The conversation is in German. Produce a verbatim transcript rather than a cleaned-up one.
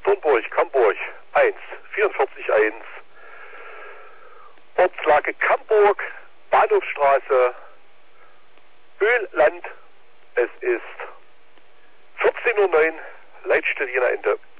Dornburg, Camburg, eins, vierundvierzig eins. Ortslage Camburg, Bahnhofstraße, Ölland. Es ist vierzehn Uhr neun, Leitstelle Ende.